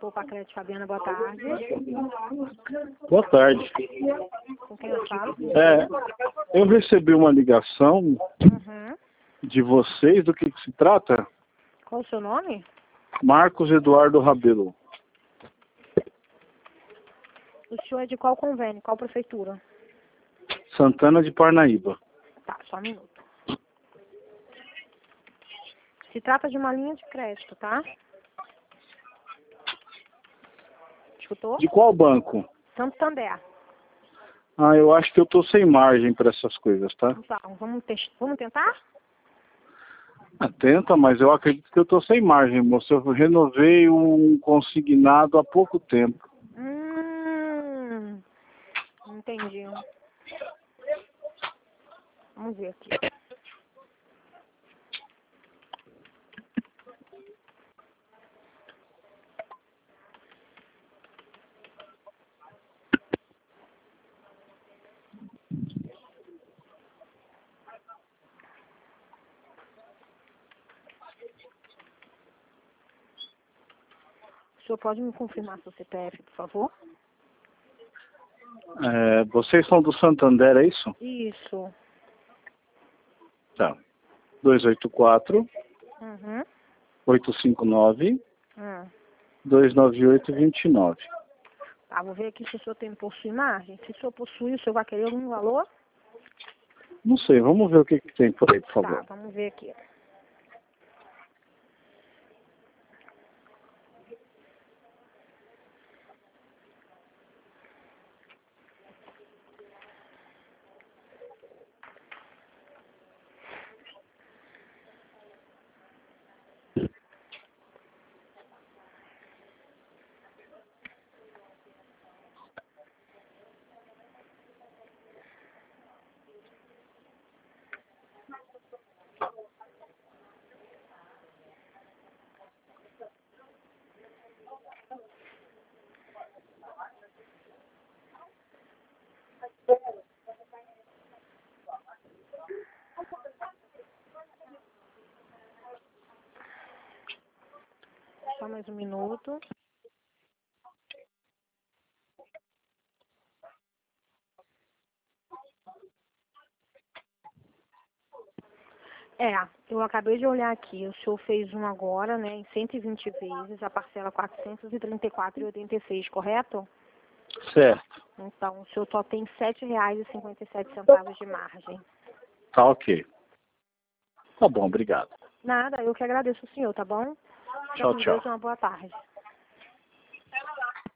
Poupa Crédito, Fabiana, boa tarde. Boa tarde. Com quem eu falo? Eu recebi uma ligação de vocês, do que se trata? Qual o seu nome? Marcos Eduardo Rabelo. O senhor é de qual convênio? Qual prefeitura? Santana de Parnaíba. Tá, só um minuto. Se trata de uma linha de crédito, tá? Escutou? De qual banco? Santander. Eu acho que eu tô sem margem para essas coisas, tá? Então, vamos tentar? Tenta, mas eu acredito que eu tô sem margem, moço. Eu renovei um consignado há pouco tempo. Entendi. Vamos ver aqui. O senhor pode me confirmar seu CPF, por favor? Vocês são do Santander, é isso? Isso. Tá. 284 859 298 29. Tá, vou ver aqui se o senhor possui margem. Se o senhor possui, o senhor vai querer algum valor? Não sei, vamos ver o que tem por aí, por favor. Tá, vamos ver aqui. Só mais um minuto. Eu acabei de olhar aqui. O senhor fez um agora, né, em 120 vezes, a parcela 434,86, correto? Certo. Então, o senhor só tem R$ 7,57 de margem. Tá ok. Tá bom, obrigado. Nada, eu que agradeço o senhor, tá bom? Tchau, Com tchau. Deus, uma boa tarde.